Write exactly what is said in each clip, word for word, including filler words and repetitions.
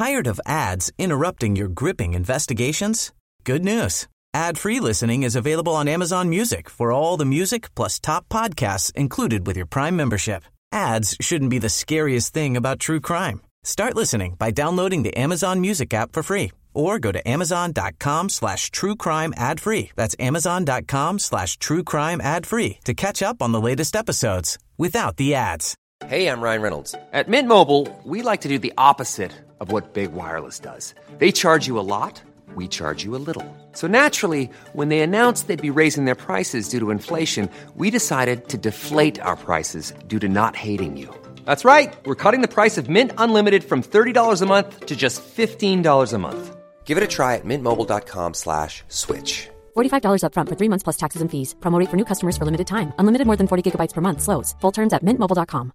Tired of ads interrupting your gripping investigations? Good news. Ad-free listening is available on Amazon Music for all the music plus top podcasts included with your Prime membership. Ads shouldn't be the scariest thing about true crime. Start listening by downloading the Amazon Music app for free or go to amazon.com slash true crime ad free. That's amazon.com slash true crime ad free to catch up on the latest episodes without the ads. Hey, I'm Ryan Reynolds. At Mint Mobile, we like to do the opposite of what Big Wireless does. They charge you a lot. We charge you a little. So naturally, when they announced they'd be raising their prices due to inflation, we decided to deflate our prices due to not hating you. That's right. We're cutting the price of Mint Unlimited from thirty dollars a month to just fifteen dollars a month. Give it a try at mintmobile.com slash switch. forty-five dollars up front for three months plus taxes and fees. Promo rate for new customers for limited time. Unlimited more than forty gigabytes per month slows. Full terms at mint mobile dot com.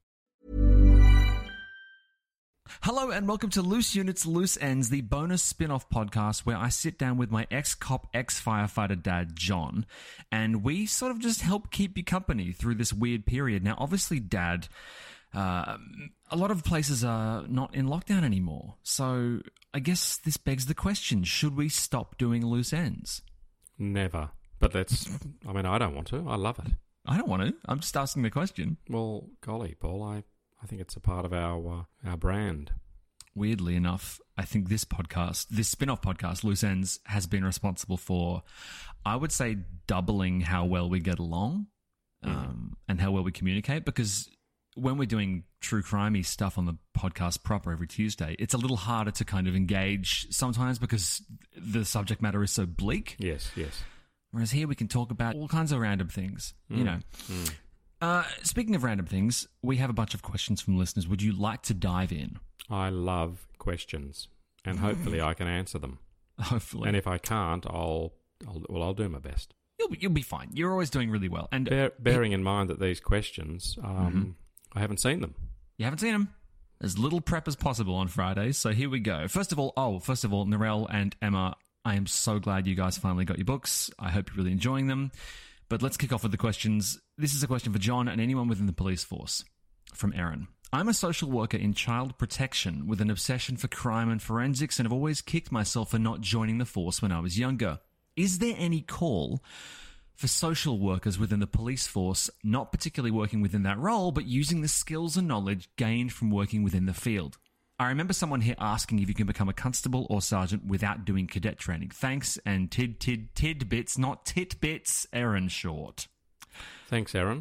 Hello and welcome to Loose Units, Loose Ends, the bonus spin-off podcast where I sit down with my ex-cop, ex-firefighter dad, John, and we sort of just help keep you company through this weird period. Now, obviously, Dad, uh, a lot of places are not in lockdown anymore, so I guess this begs the question, should we stop doing Loose Ends? Never. But that's, I mean, I don't want to. I love it. I don't want to. I'm just asking the question. Well, golly, Paul, I... I think it's a part of our uh, our brand. Weirdly enough, I think this podcast, this spin-off podcast, Loose Ends, has been responsible for, I would say, doubling how well we get along um, mm. and how well we communicate. Because when we're doing true crimey stuff on the podcast proper every Tuesday, it's a little harder to kind of engage sometimes because the subject matter is so bleak. Yes, yes. Whereas here we can talk about all kinds of random things, mm. you know. Mm. Uh, speaking of random things, we have a bunch of questions from listeners. Would you like to dive in? I love questions, and hopefully I can answer them. Hopefully. And if I can't, I'll, I'll well, I'll do my best. You'll be, you'll be fine. You're always doing really well. And Bear, bearing in mind that these questions, um, mm-hmm. I haven't seen them. You haven't seen them? As little prep as possible on Fridays. So here we go. First of all, oh, first of all, Narelle and Emma, I am so glad you guys finally got your books. I hope you're really enjoying them. But let's kick off with the questions. This is a question for John and anyone within the police force. From Aaron. I'm a social worker in child protection with an obsession for crime and forensics and have always kicked myself for not joining the force when I was younger. Is there any call for social workers within the police force, not particularly working within that role, but using the skills and knowledge gained from working within the field? I remember someone here asking if you can become a constable or sergeant without doing cadet training. Thanks, and tid, tid, tidbits, not titbits, Aaron Short. Thanks, Aaron,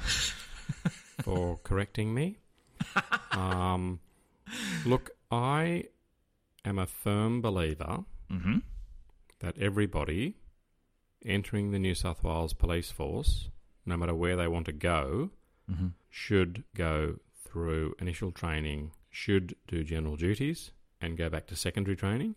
for correcting me. Um, look, I am a firm believer mm-hmm. that everybody entering the New South Wales Police Force, no matter where they want to go, mm-hmm. should go through initial training, should do general duties and go back to secondary training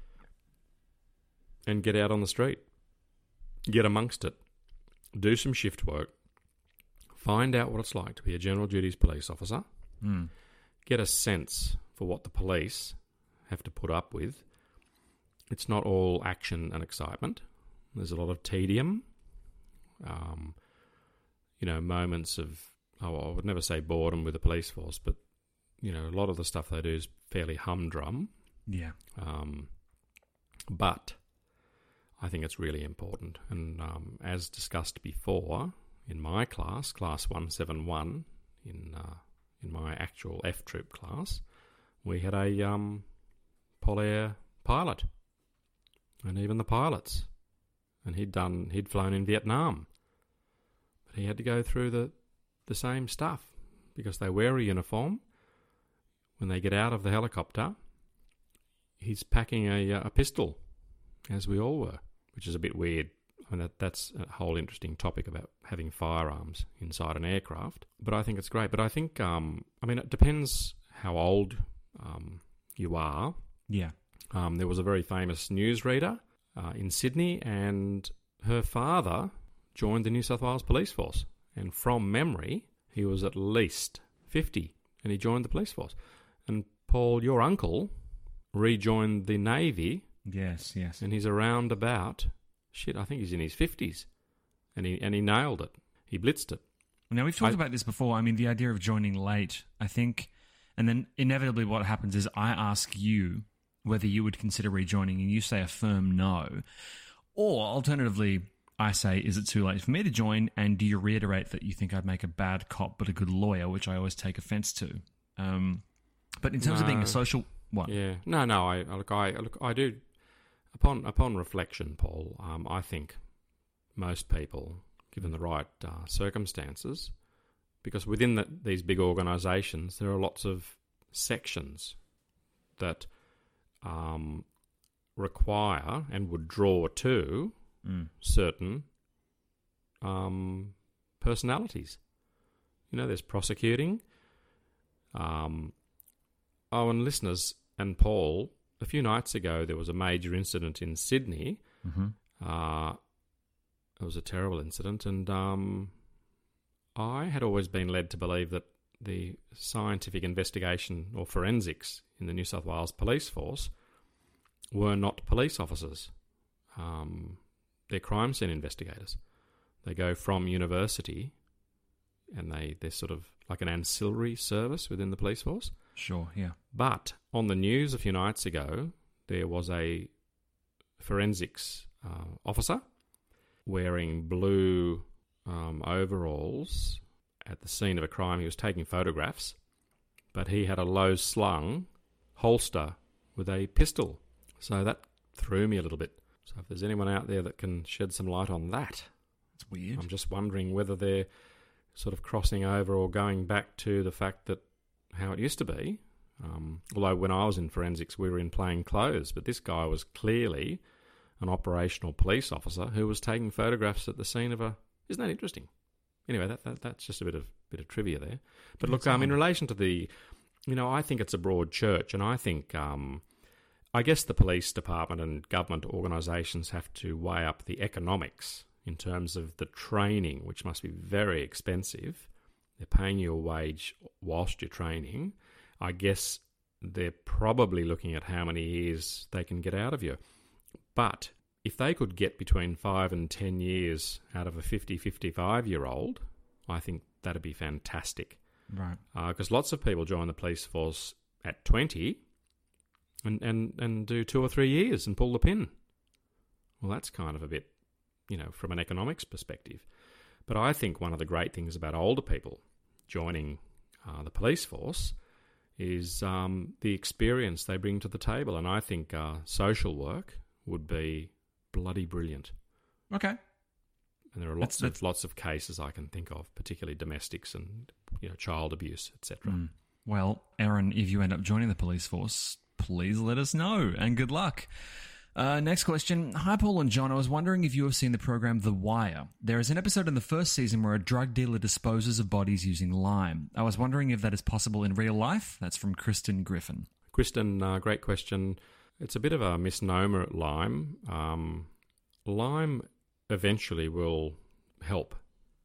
and get out on the street. Get amongst it. Do some shift work. Find out what it's like to be a general duties police officer. Mm. Get a sense for what the police have to put up with. It's not all action and excitement. There's a lot of tedium. Um, you know, moments of, oh, I would never say boredom with the police force, but you know, a lot of the stuff they do is fairly humdrum. Yeah. Um, but I think it's really important. And um, as discussed before, in my class, class one seventy-one, in uh, in my actual F-Troop class, we had a um, Polair pilot. And even the pilots. And he'd done, he'd flown in Vietnam. But he had to go through the, the same stuff because they wear a uniform. When they get out of the helicopter, he's packing a, a pistol, as we all were, which is a bit weird. I mean, that, that's a whole interesting topic about having firearms inside an aircraft. But I think it's great. But I think, um, I mean, it depends how old um, you are. Yeah. Um, there was a very famous newsreader uh, in Sydney, and her father joined the New South Wales Police Force. And from memory, he was at least fifty, and he joined the police force. And Paul, your uncle, rejoined the Navy. Yes, yes. And he's around about, shit, I think he's in his fifties. And he and he nailed it. He blitzed it. Now, we've talked I, about this before. I mean, the idea of joining late, I think, and then inevitably what happens is I ask you whether you would consider rejoining, and you say a firm no. Or alternatively, I say, is it too late for me to join? And do you reiterate that you think I'd make a bad cop but a good lawyer, which I always take offence to? Um, but in terms no, of being a social... What? Yeah. No, no, I look, I look, I do... Upon upon reflection, Paul, um, I think most people, given the right uh, circumstances, because within the, these big organisations, there are lots of sections that um, require and would draw to mm. certain um, personalities. You know, there's prosecuting. Um, oh, and listeners and Paul... A few nights ago, there was a major incident in Sydney. Mm-hmm. Uh, it was a terrible incident, and um, I had always been led to believe that the scientific investigation or forensics in the New South Wales Police Force were not police officers. Um, they're crime scene investigators. They go from university, and they, they're sort of like an ancillary service within the police force. Sure, yeah. But on the news a few nights ago, there was a forensics uh, officer wearing blue um, overalls at the scene of a crime. He was taking photographs, but he had a low-slung holster with a pistol. So that threw me a little bit. So if there's anyone out there that can shed some light on that... It's weird. I'm just wondering whether they're sort of crossing over or going back to the fact that how it used to be. Um, although when I was in forensics, we were in plain clothes, but this guy was clearly an operational police officer who was taking photographs at the scene of a... Isn't that interesting? Anyway, that, that that's just a bit of bit of trivia there. But look, um, in relation to the... You know, I think it's a broad church, and I think... Um, I guess the police department and government organisations have to weigh up the economics in terms of the training, which must be very expensive. They're paying you a wage whilst you're training. I guess they're probably looking at how many years they can get out of you. But if they could get between five and ten years out of a fifty, fifty-five-year-old, I think that'd be fantastic. Right. Because uh, lots of people join the police force at twenty and, and, and do two or three years and pull the pin. Well, that's kind of a bit, you know, from an economics perspective. But I think one of the great things about older people joining uh, the police force is um, the experience they bring to the table. And I think uh, social work would be bloody brilliant. Okay. And there are lots that's, that's... of lots of cases I can think of, particularly domestics and you know child abuse, et cetera. Mm. Well, Aaron, if you end up joining the police force, please let us know, and good luck. Uh, next question. Hi, Paul and John. I was wondering if you have seen the program The Wire. There is an episode in the first season where a drug dealer disposes of bodies using lime. I was wondering if that is possible in real life. That's from Kristen Griffin. Kristen, uh, great question. It's a bit of a misnomer at lime. Um, lime eventually will help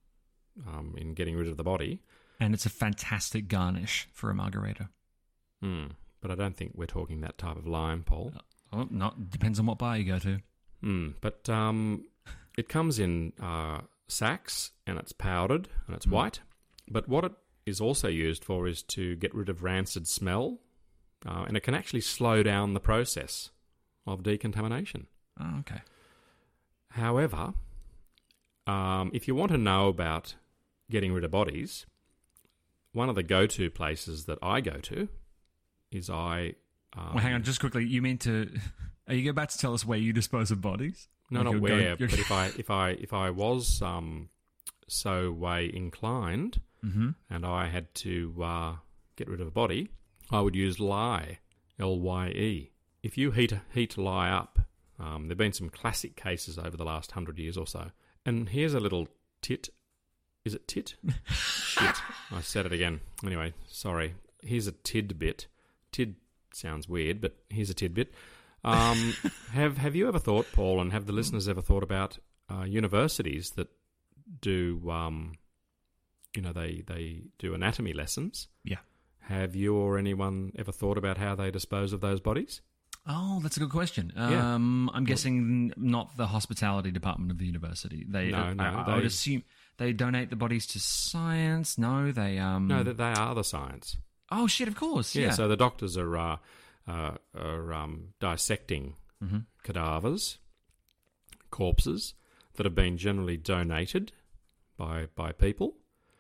um, in getting rid of the body. And it's a fantastic garnish for a margarita. Mm, but I don't think we're talking that type of lime, Paul. Uh, Oh, not depends on what bar you go to. Mm, but um, it comes in uh, sacks and it's powdered and it's mm. white. But what it is also used for is to get rid of rancid smell, uh, and it can actually slow down the process of decontamination. Oh, okay. However, um, if you want to know about getting rid of bodies, one of the go-to places that I go to is I... Um, well, hang on, just quickly. You mean to? Are you about to tell us where you dispose of bodies? No, like not where. Going, but if I, if I, if I was um, so way inclined, mm-hmm. and I had to uh, get rid of a body, I would use lye, L Y E. If you heat heat lye up, um, there've been some classic cases over the last hundred years or so. And here's a little tit. Is it tit? Shit, I said it again. Anyway, sorry. Here's a tidbit. Tid. Sounds weird, but here's a tidbit. Um, have Have you ever thought, Paul, and have the listeners ever thought about uh, universities that do, um, you know, they, they do anatomy lessons? Yeah. Have you or anyone ever thought about how they dispose of those bodies? Oh, that's a good question. Yeah. Um, I'm guessing not the hospitality department of the university. They, no, uh, no, I, they, I would assume they donate the bodies to science. No, they... Um... No, that they are the science. Oh, shit, of course, yeah. yeah. So the doctors are uh, uh, are um, dissecting Mm-hmm. cadavers, corpses that have been generally donated by by people.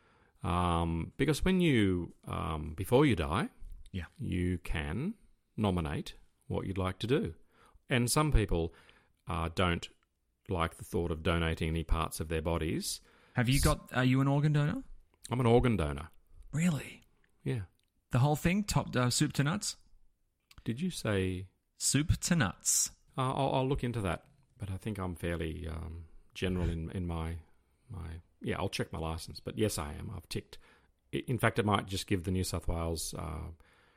Um, because when you, um, before you die, Yeah. you can nominate what you'd like to do. And some people uh, don't like the thought of donating any parts of their bodies. Have you got, are you an organ donor? I'm an organ donor. Really? Yeah. The whole thing, top uh, soup to nuts? Did you say... Soup to nuts. Uh, I'll, I'll look into that, but I think I'm fairly um, general in, in my... my. Yeah, I'll check my licence, but yes, I am. I've ticked. In fact, it might just give the New South Wales uh,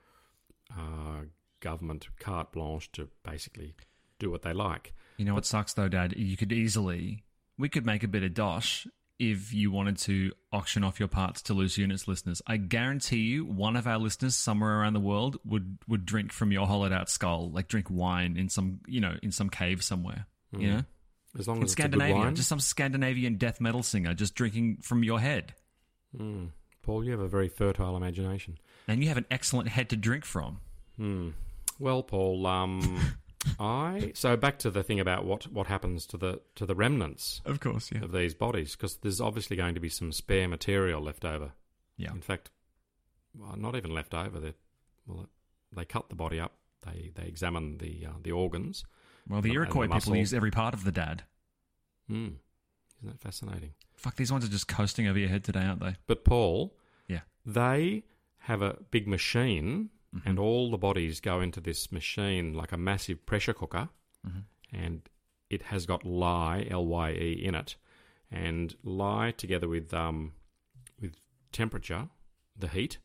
uh, government carte blanche to basically do what they like. You know what sucks though, Dad? You could easily, we could make a bit of dosh if you wanted to auction off your parts to Loose Units listeners. I guarantee you one of our listeners somewhere around the world would, would drink from your hollowed out skull, like drink wine in some, you know, in some cave somewhere, mm. you know? As long in as it's a good Scandinavia, wine. just some Scandinavian death metal singer just drinking from your head. Mm. Paul, you have a very fertile imagination. And you have an excellent head to drink from. Hmm. Well, Paul, um, I so back to the thing about what, what happens to the to the remnants Of course, yeah. of these bodies, because there's obviously going to be some spare material left over. Yeah. In fact, well, not even left over. They well, they cut the body up. They they examine the uh, the organs. Well, the and- and Iroquois the people muscle. use every part of the dad. Hmm. Isn't that fascinating? Fuck, these ones are just coasting over your head today, aren't they? But Paul, Yeah. they have a big machine, Mhm. and all the bodies go into this machine like a massive pressure cooker, Mhm. and it has got lye, L Y E, in it. And lye, together with um, with temperature, the heat,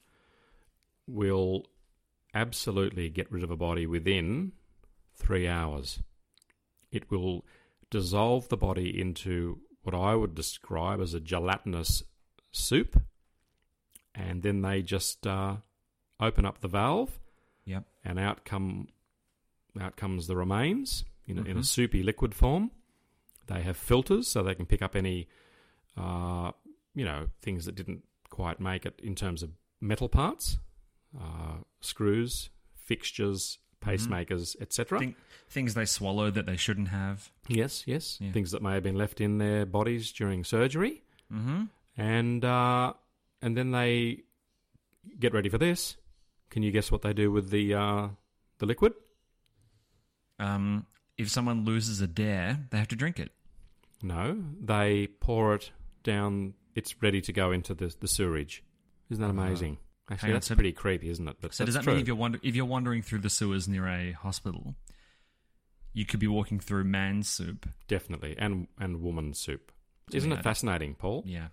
will absolutely get rid of a body within three hours. It will dissolve the body into what I would describe as a gelatinous soup, and then they just uh, open up the valve, Yep. and out come out comes the remains in a, in a Mhm. soupy liquid form. They have filters so they can pick up any, uh, you know, things that didn't quite make it in terms of metal parts, uh, screws, fixtures, pacemakers, et cetera. Think, things they swallowed that they shouldn't have. Yes, yes, Yeah. things that may have been left in their bodies during surgery, Mm-hmm. and uh, and then they get ready for this. Can you guess what they do with the uh, the liquid? Um, if someone loses a dare, they have to drink it. No, they pour it down. It's ready to go into the the sewerage. Isn't that amazing? Actually, hang on, that's so- pretty creepy, isn't it? But So does that's that mean true. if you're wander- if you're wandering through the sewers near a hospital, you could be walking through man soup? Definitely, and and woman soup. Isn't Yeah. it fascinating, Paul? Yeah.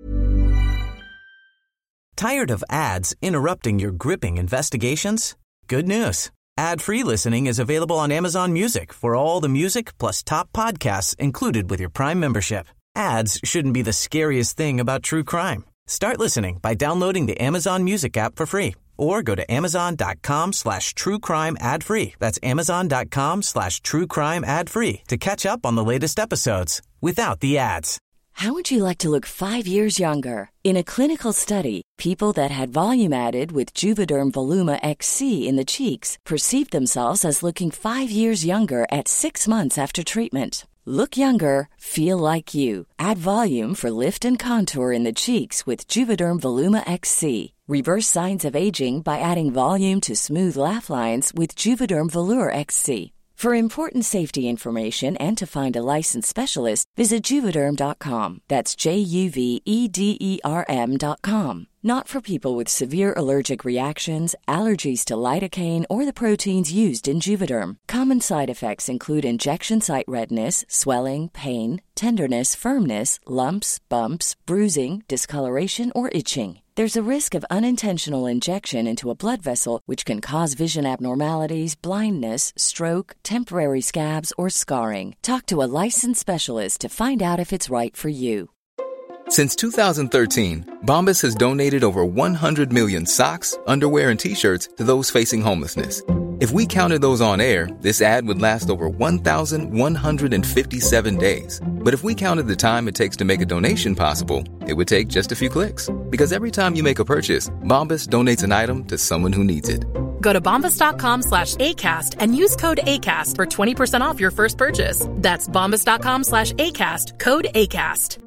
Tired of ads interrupting your gripping investigations? Good news. Ad-free listening is available on Amazon Music for all the music plus top podcasts included with your Prime membership. Ads shouldn't be the scariest thing about true crime. Start listening by downloading the Amazon Music app for free or go to amazon.com slash true crime ad free. That's amazon.com slash true crime ad free to catch up on the latest episodes without the ads. How would you like to look five years younger? In a clinical study, people that had volume added with Juvederm Voluma X C in the cheeks perceived themselves as looking five years younger at six months after treatment. Look younger, feel like you. Add volume for lift and contour in the cheeks with Juvederm Voluma X C. Reverse signs of aging by adding volume to smooth laugh lines with Juvederm Volure X C. For important safety information and to find a licensed specialist, visit Juvederm dot com. That's J U V E D E R M dot com. Not for people with severe allergic reactions, allergies to lidocaine, or the proteins used in Juvederm. Common side effects include injection site redness, swelling, pain, tenderness, firmness, lumps, bumps, bruising, discoloration, or itching. There's a risk of unintentional injection into a blood vessel, which can cause vision abnormalities, blindness, stroke, temporary scabs, or scarring. Talk to a licensed specialist to find out if it's right for you. Since two thousand thirteen, Bombas has donated over one hundred million socks, underwear, and T-shirts to those facing homelessness. If we counted those on air, this ad would last over one thousand one hundred fifty-seven days. But if we counted the time it takes to make a donation possible, it would take just a few clicks. Because every time you make a purchase, Bombas donates an item to someone who needs it. Go to bombas.com slash ACAST and use code ACAST for twenty percent off your first purchase. That's bombas.com slash ACAST, code ACAST.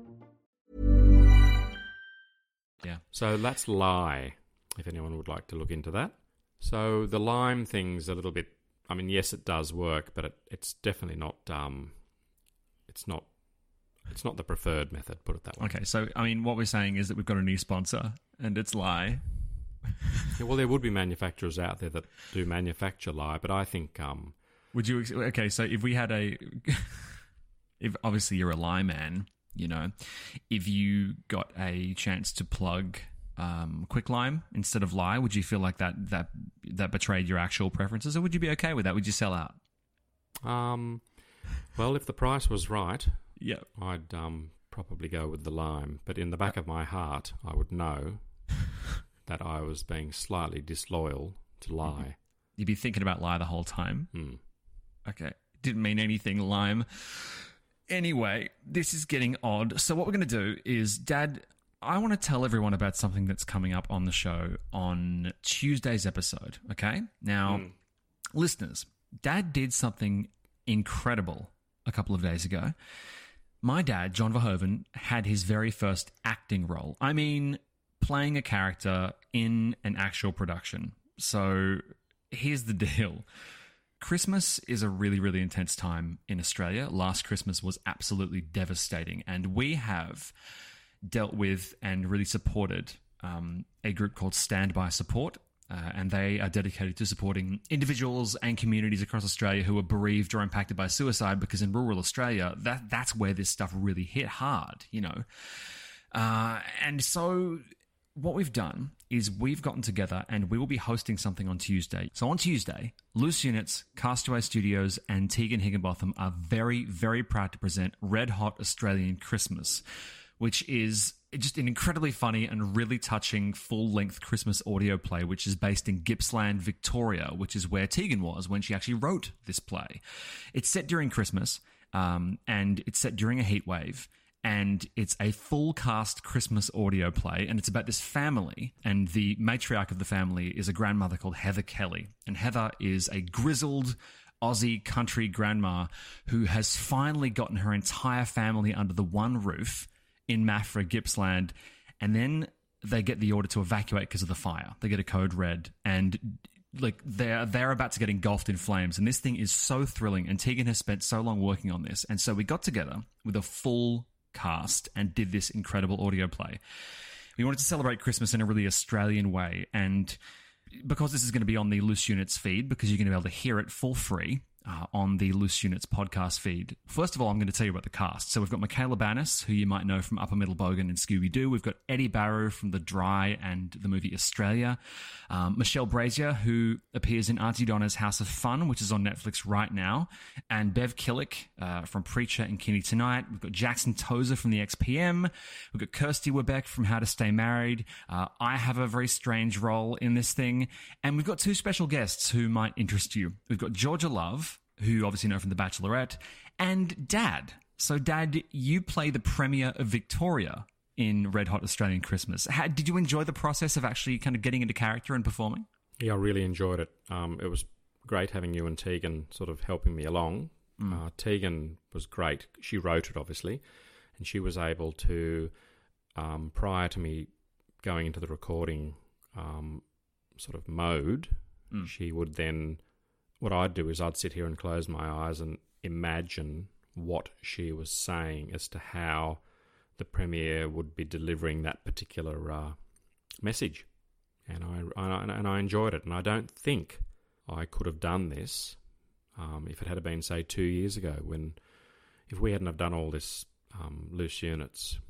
Yeah. So that's Lie, if anyone would like to look into that. So the lime thing's a little bit, I mean, yes, it does work, but it, it's definitely not, um, it's not, it's not the preferred method, put it that way. Okay, so, I mean, what we're saying is that we've got a new sponsor, and it's Lie. Yeah, well, there would be manufacturers out there that do manufacture Lie, but I think... Um, would you... Okay, so if we had a... if obviously you're a Lie man, you know, if you got a chance to plug um, Quicklime instead of Lie, would you feel like that that that betrayed your actual preferences, or would you be okay with that? Would you sell out? Um, well, if the price was right, yeah, I'd um, probably go with the Lime. But in the back of my heart, I would know that I was being slightly disloyal to Lie. You'd be thinking about Lie the whole time? Mm. Okay. Didn't mean anything, Lime. Anyway, this is getting odd. So what we're going to do is, Dad, I want to tell everyone about something that's coming up on the show on Tuesday's episode, okay? Now, mm. listeners, Dad did something incredible a couple of days ago. My dad, John Verhoeven, had his very first acting role. I mean, playing a character in an actual production. So here's the deal. Christmas is a really, really intense time in Australia. Last Christmas was absolutely devastating, and we have dealt with and really supported um, a group called Stand By Support, uh, and they are dedicated to supporting individuals and communities across Australia who are bereaved or impacted by suicide, because in rural Australia, that that's where this stuff really hit hard, you know. Uh, and so what we've done is we've gotten together and we will be hosting something on Tuesday. So on Tuesday, Loose Units, Castaway Studios, and Tegan Higginbotham are very, very proud to present Red Hot Australian Christmas, which is just an incredibly funny and really touching full-length Christmas audio play, which is based in Gippsland, Victoria, which is where Tegan was when she actually wrote this play. It's set during Christmas, um, and it's set during a heatwave. And it's a full cast Christmas audio play, and it's about this family, and the matriarch of the family is a grandmother called Heather Kelly. And Heather is a grizzled Aussie country grandma who has finally gotten her entire family under the one roof in Maffra, Gippsland, and then they get the order to evacuate because of the fire. They get a code red, and like they're they're about to get engulfed in flames, and this thing is so thrilling, and Tegan has spent so long working on this. And so we got together with a full cast and did this incredible audio play. We wanted to celebrate Christmas in a really Australian way, and because this is going to be on the Loose Units feed, because you're going to be able to hear it for free uh, on the Loose Units podcast feed. First of all, I'm going to tell you about the cast. So we've got Michaela Bannis, who you might know from Upper Middle Bogan and Scooby-Doo. We've got Eddie Barrow from The Dry and the movie Australia. Um, Michelle Brazier, who appears in Auntie Donna's House of Fun, which is on Netflix right now. And Bev Killick uh, from Preacher and Kinney Tonight. We've got Jackson Tozer from the X P M. We've got Kirsty Webeck from How to Stay Married. Uh, I have a very strange role in this thing. And we've got two special guests who might interest you. We've got Georgia Love, who you obviously know from The Bachelorette, and Dad. So, Dad, you play the Premier of Victoria in Red Hot Australian Christmas. How, did you enjoy the process of actually kind of getting into character and performing? Yeah, I really enjoyed it. Um, it was great having you and Tegan sort of helping me along. Mm. Uh, Tegan was great. She wrote it, obviously, and she was able to, um, prior to me going into the recording um, sort of mode, mm. she would then, what I'd do is I'd sit here and close my eyes and imagine what she was saying as to how the Premier would be delivering that particular uh, message. And I, I and I enjoyed it. And I don't think I could have done this um, if it had been, say, two years ago, when if we hadn't have done all this um, Loose Units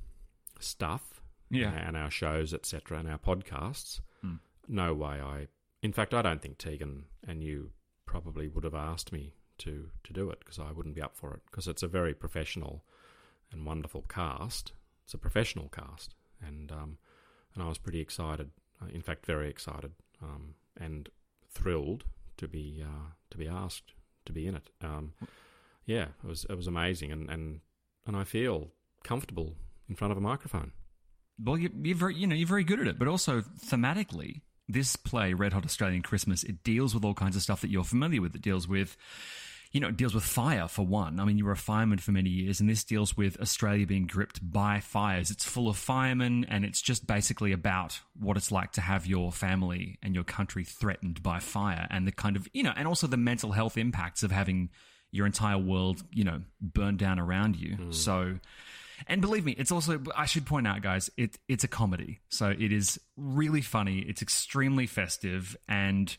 stuff, yeah, and our shows, et cetera, and our podcasts. Mm. No way. I, in fact, I don't think Tegan and you probably would have asked me to to do it, because I wouldn't be up for it, because it's a very professional and wonderful cast. It's a professional cast, and um, and I was pretty excited. In fact, very excited um, and thrilled to be uh, to be asked to be in it. Um, yeah, it was it was amazing, and, and and I feel comfortable in front of a microphone. Well, you, you're very, you know, you're very good at it, but also thematically, this play, Red Hot Australian Christmas, it deals with all kinds of stuff that you're familiar with. It deals with, you know, it deals with fire, for one. I mean, you were a fireman for many years, and this deals with Australia being gripped by fires. It's full of firemen, and it's just basically about what it's like to have your family and your country threatened by fire, and the kind of, you know, and also the mental health impacts of having your entire world, you know, burned down around you. Mm. So... And believe me, it's also, I should point out, guys, it it's a comedy. So it is really funny. It's extremely festive, and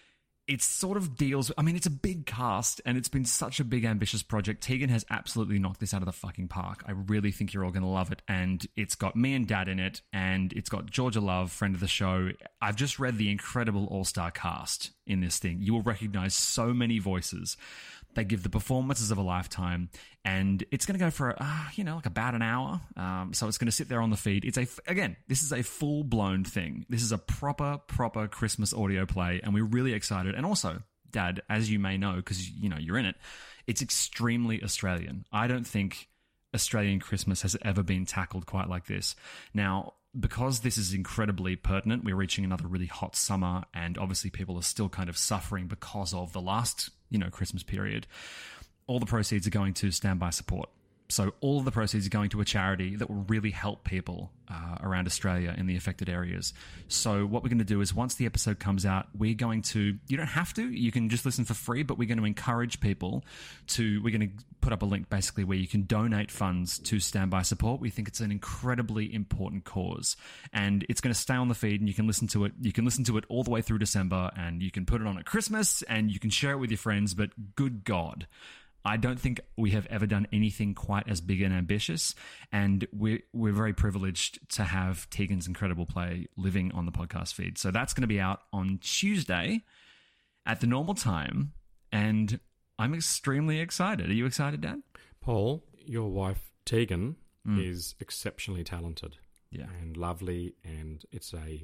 it sort of deals, I mean, it's a big cast, and it's been such a big, ambitious project. Tegan has absolutely knocked this out of the fucking park. I really think you're all going to love it. And it's got me and Dad in it, and it's got Georgia Love, friend of the show. I've just read the incredible all-star cast in this thing. You will recognize so many voices. They give the performances of a lifetime, and it's going to go for, uh, you know, like about an hour. Um, so it's going to sit there on the feed. It's a, again, this is a full-blown thing. This is a proper, proper Christmas audio play, and we're really excited. And also, Dad, as you may know, because, you know, you're in it, it's extremely Australian. I don't think Australian Christmas has ever been tackled quite like this. Now, because this is incredibly pertinent, we're reaching another really hot summer, and obviously people are still kind of suffering because of the last, you know, Christmas period. All the proceeds are going to Standby Support. So all of the proceeds are going to a charity that will really help people uh, around Australia in the affected areas. So what we're going to do is once the episode comes out, we're going to, you don't have to, you can just listen for free, but we're going to encourage people to, we're going to put up a link basically where you can donate funds to Standby Support. We think it's an incredibly important cause, and it's going to stay on the feed, and you can listen to it. You can listen to it all the way through December, and you can put it on at Christmas, and you can share it with your friends, but good God, I don't think we have ever done anything quite as big and ambitious, and we're, we're very privileged to have Tegan's incredible play living on the podcast feed. So that's going to be out on Tuesday at the normal time, and I'm extremely excited. Are you excited, Dad? Paul, your wife Tegan mm. is exceptionally talented, yeah, and lovely, and it's a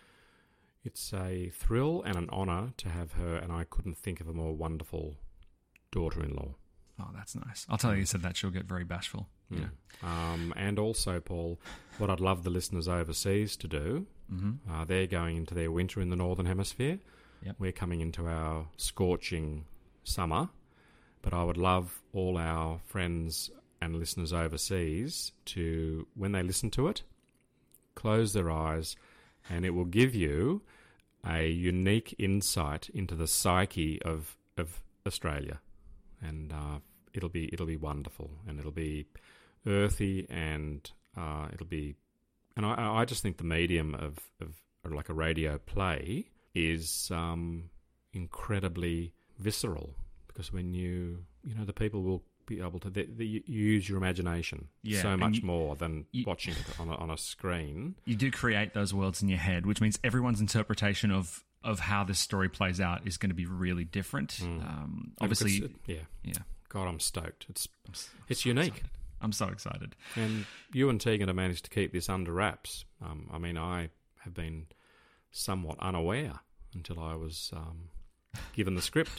it's a thrill and an honour to have her, and I couldn't think of a more wonderful daughter-in-law. Oh, that's nice. I'll tell you, you said that, she'll get very bashful. Yeah. Um, and also, Paul, what I'd love the listeners overseas to do, mm-hmm. uh, they're going into their winter in the Northern Hemisphere. Yep. We're coming into our scorching summer. But I would love all our friends and listeners overseas to, when they listen to it, close their eyes, and it will give you a unique insight into the psyche of, of Australia. And uh, it'll be it'll be wonderful, and it'll be earthy, and uh, it'll be, and I, I just think the medium of, of like a radio play is um, incredibly visceral, because when you you know the people will be able to they, they use your imagination yeah, so much you, more than you, watching it on a, on a screen. You do create those worlds in your head, which means everyone's interpretation of. of how this story plays out is going to be really different. Mm. Um, obviously, it, yeah, yeah. God, I'm stoked. It's I'm so, it's so unique. Excited. I'm so excited. And you and Tegan have managed to keep this under wraps. Um, I mean, I have been somewhat unaware until I was um, given the script.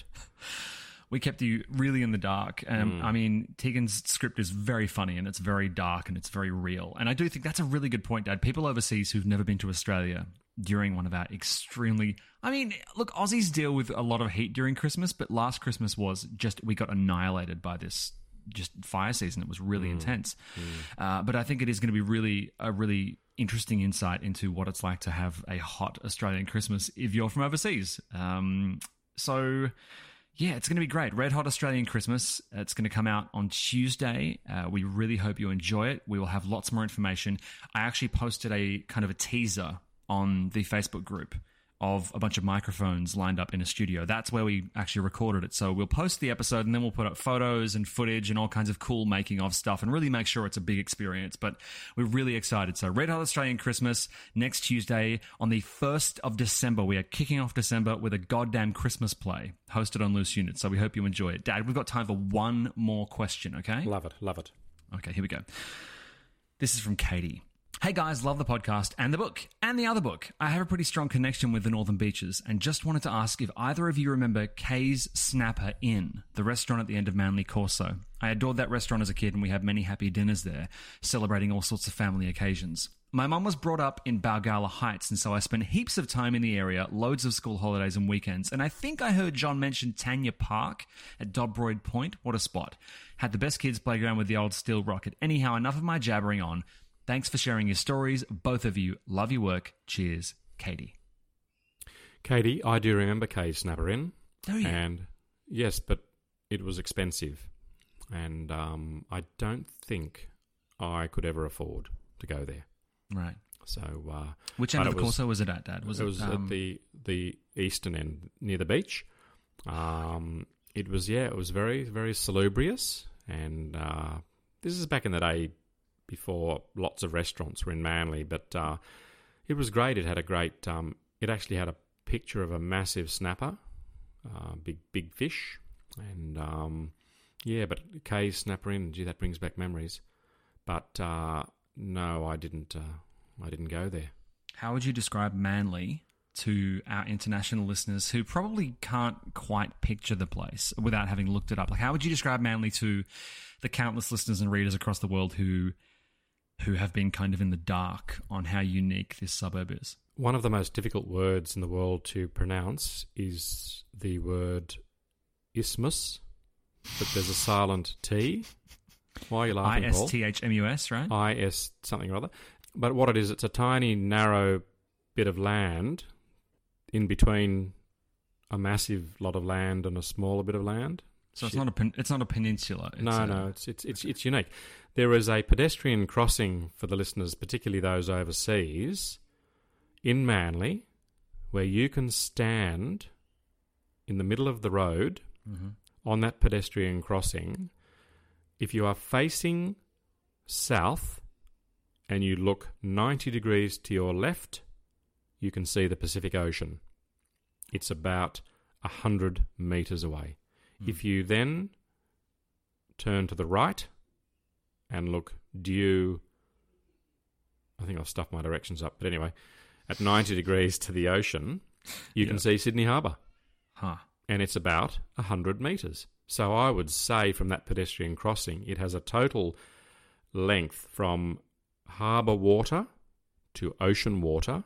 We kept you really in the dark. Um, mm. I mean, Tegan's script is very funny, and it's very dark, and it's very real. And I do think that's a really good point, Dad. People overseas who've never been to Australia during one of our extremely... I mean, look, Aussies deal with a lot of heat during Christmas, but last Christmas was just... We got annihilated by this just fire season. It was really mm. intense. Mm. Uh, but I think it is going to be really a really interesting insight into what it's like to have a hot Australian Christmas if you're from overseas. Um, so... Yeah, it's going to be great. Red Hot Australian Christmas. It's going to come out on Tuesday. Uh, we really hope you enjoy it. We will have lots more information. I actually posted a kind of a teaser on the Facebook group of a bunch of microphones lined up in a studio. That's where we actually recorded it. So we'll post the episode, and then we'll put up photos and footage and all kinds of cool making of stuff and really make sure it's a big experience. But we're really excited. So Red Hot Australian Christmas next Tuesday on the first of December. We are kicking off December with a goddamn Christmas play hosted on Loose Unit. So we hope you enjoy it. Dad, we've got time for one more question, okay? Love it, love it. Okay, here we go. This is from Katie. Hey guys, love the podcast and the book and the other book. I have a pretty strong connection with the Northern Beaches and just wanted to ask if either of you remember Kay's Snapper Inn, the restaurant at the end of Manly Corso. I adored that restaurant as a kid and we had many happy dinners there, celebrating all sorts of family occasions. My mum was brought up in Balgowlah Heights, and so I spent heaps of time in the area, loads of school holidays and weekends. And I think I heard John mention Tanya Park at Dobroyd Point. What a spot. Had the best kids' playground with the old steel rocket. Anyhow, enough of my jabbering on. Thanks for sharing your stories, both of you. Love your work. Cheers, Katie. Katie, I do remember Cave Snapper Inn. Oh, yeah. And yes, but it was expensive. And um, I don't think I could ever afford to go there. Right. So, uh, which end of the was, Corso was it at, Dad? Was it, it was um, at the the eastern end near the beach. Um, it was yeah, it was very very salubrious, and uh, this is back in the day before lots of restaurants were in Manly. But uh, it was great. It had a great. Um, it actually had a picture of a massive snapper, uh, big big fish, and um, yeah. But Cave Snapper Inn, gee, that brings back memories. But uh, no, I didn't. Uh, I didn't go there. How would you describe Manly to our international listeners who probably can't quite picture the place without having looked it up? Like, how would you describe Manly to the countless listeners and readers across the world who who have been kind of in the dark on how unique this suburb is? One of the most difficult words in the world to pronounce is the word isthmus, but there's a silent T. Why are you laughing, I Paul? S T H M U S, right? I S something or other. But what it is, it's a tiny, narrow bit of land in between a massive lot of land and a smaller bit of land. So it's not a pen, it's not a peninsula. It's no, a, no, it's, it's it's it's unique. There is a pedestrian crossing for the listeners, particularly those overseas, in Manly, where you can stand in the middle of the road mm-hmm. on that pedestrian crossing. If you are facing south and you look ninety degrees to your left, you can see the Pacific Ocean. It's about one hundred metres away. Mm. If you then turn to the right and look due, I think I've stuffed my directions up, but anyway, at ninety degrees to the ocean, you yeah. can see Sydney Harbour. Huh. And it's about one hundred metres. So I would say from that pedestrian crossing, it has a total length from harbour water to ocean water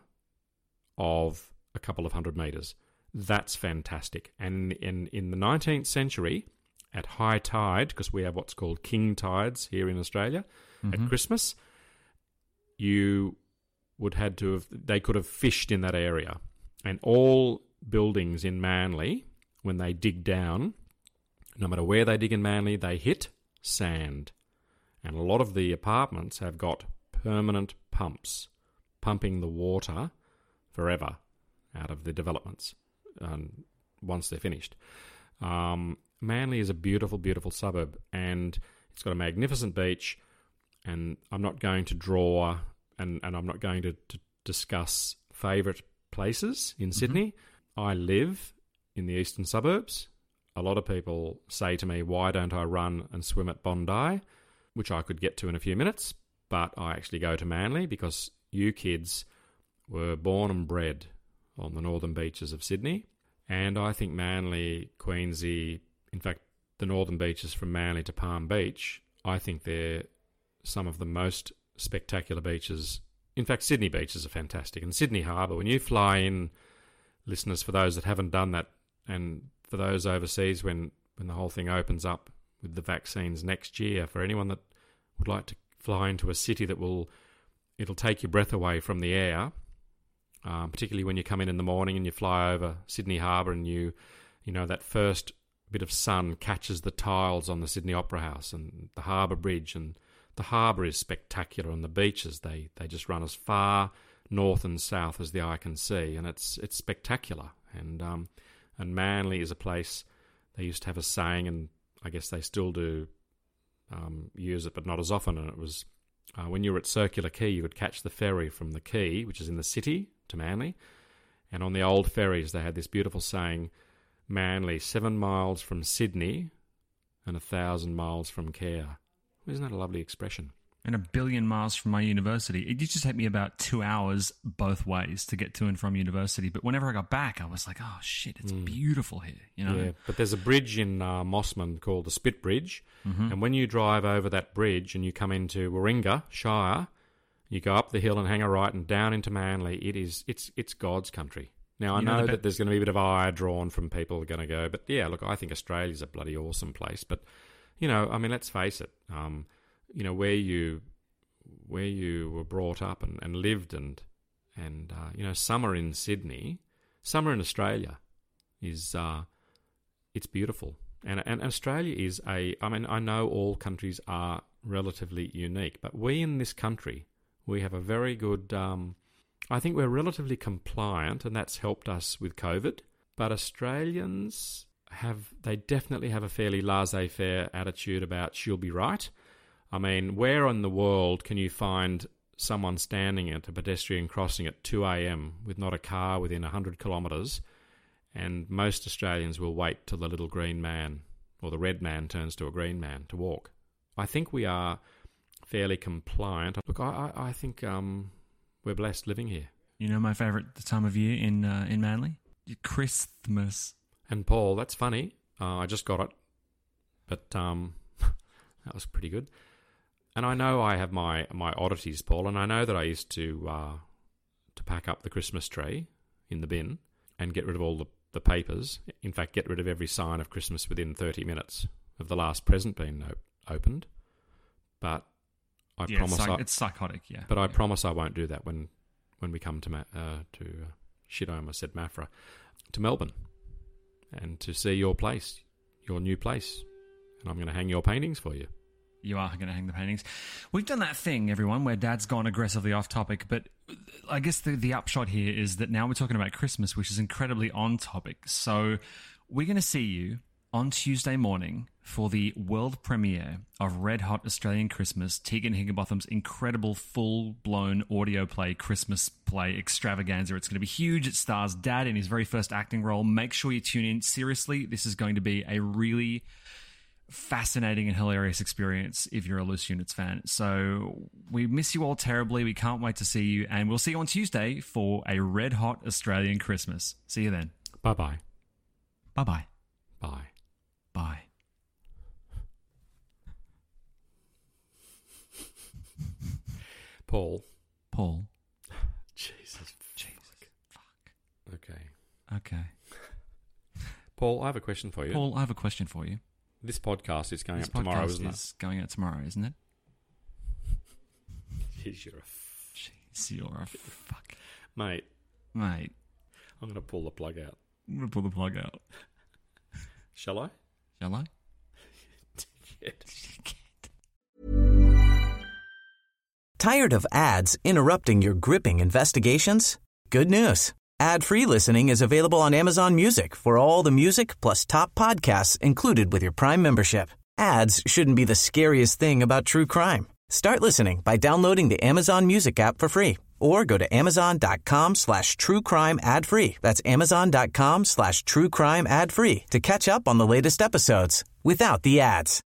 of a couple of hundred metres. That's fantastic. And in, in the nineteenth century, at high tide, because we have what's called king tides here in Australia, mm-hmm. at Christmas, you would had to have, they could have fished in that area. And all buildings in Manly, when they dig down, no matter where they dig in Manly, they hit sand. And a lot of the apartments have got permanent pumps pumping the water forever out of the developments um, once they're finished. Um, Manly is a beautiful, beautiful suburb, and it's got a magnificent beach, and I'm not going to draw and, and I'm not going to, to discuss favourite places in Sydney. Mm-hmm. I live in the eastern suburbs. A lot of people say to me, why don't I run and swim at Bondi, which I could get to in a few minutes, but I actually go to Manly because you kids were born and bred on the northern beaches of Sydney, and I think Manly, Queensy, in fact, the northern beaches from Manly to Palm Beach, I think they're some of the most spectacular beaches. In fact, Sydney beaches are fantastic, and Sydney Harbour, when you fly in, listeners, for those that haven't done that, and for those overseas, when, when the whole thing opens up with the vaccines next year, for anyone that would like to fly into a city that will, it'll take your breath away from the air, um, particularly when you come in in the morning and you fly over Sydney Harbour and you, you know, that first bit of sun catches the tiles on the Sydney Opera House and the Harbour Bridge, and the harbour is spectacular, and the beaches, they, they just run as far north and south as the eye can see, and it's it's spectacular. And um, and Manly is a place, they used to have a saying, and I guess they still do um, use it, but not as often, and it was uh, when you were at Circular Quay, you would catch the ferry from the quay, which is in the city, to Manly, and on the old ferries they had this beautiful saying, Manly, seven miles from Sydney and a thousand miles from Care. Isn't that a lovely expression? And a billion miles from my university. It used to take me about two hours both ways to get to and from university. But whenever I got back, I was like, oh, shit, it's mm. beautiful here. You know? Yeah, but there's a bridge in uh, Mossman called the Spit Bridge. Mm-hmm. And when you drive over that bridge and you come into Warringah Shire, You go up the hill and hang a right and down into Manly. It is, it's it's God's country. Now, I You know know the be- that there's going to be a bit of ire drawn from people who are going to go, but yeah, look, I think Australia's a bloody awesome place. But, you know, I mean, let's face it, um, you know, where you where you were brought up and, and lived and, and uh, you know, summer in Sydney, summer in Australia is, uh, it's beautiful. And, and Australia is a, I mean, I know all countries are relatively unique, but we in this country, we have a very good, um, I think we're relatively compliant, and that's helped us with COVID. But Australians have, they definitely have a fairly laissez-faire attitude about she'll be right. I mean, where in the world can you find someone standing at a pedestrian crossing at two a.m. with not a car within one hundred kilometres, and most Australians will wait till the little green man or the red man turns to a green man to walk. I think we are fairly compliant. Look, I, I, I think um, we're blessed living here. You know my favourite time of year in uh, in Manly? Christmas. And Paul, that's funny. Uh, I just got it, but um, that was pretty good. And I know I have my, my oddities, Paul, and I know that I used to uh, to pack up the Christmas tree in the bin and get rid of all the, the papers. In fact, get rid of every sign of Christmas within thirty minutes of the last present being op- opened. But I yeah, promise it's, psych- I, it's psychotic, yeah. But I yeah. promise I won't do that when, when we come to Ma- uh, to uh, shit, I almost said Mafra, to Melbourne, and to see your place, your new place, and I'm going to hang your paintings for you. You are going to hang the paintings. We've done that thing, everyone, where Dad's gone aggressively off topic, but I guess the, the upshot here is that now we're talking about Christmas, which is incredibly on topic. So we're going to see you on Tuesday morning for the world premiere of Red Hot Australian Christmas, Tegan Higginbotham's incredible full-blown audio play Christmas play extravaganza. It's going to be huge. It stars Dad in his very first acting role. Make sure you tune in. Seriously, this is going to be a really fascinating and hilarious experience if you're a Loose Units fan. So we miss you all terribly. We can't wait to see you, and we'll see you on Tuesday for a Red Hot Australian Christmas. See you then. Bye-bye. Bye-bye. Bye. Bye. Paul. Paul. Jesus. Jesus. Fuck. Okay. Okay. Paul, I have a question for you. Paul, I have a question for you. This podcast is going This up tomorrow, podcast isn't is going out tomorrow, isn't it? it? Jeez, you're a f- Jeez, you're a fuck. Mate, Mate, I'm going to pull the plug out. I'm going to pull the plug out. Shall I? Shall I? Tired of ads interrupting your gripping investigations? Good news. Ad-free listening is available on Amazon Music for all the music plus top podcasts included with your Prime membership. Ads shouldn't be the scariest thing about true crime. Start listening by downloading the Amazon Music app for free or go to amazon.com slash true crime ad free. That's amazon.com slash true crime ad free to catch up on the latest episodes without the ads.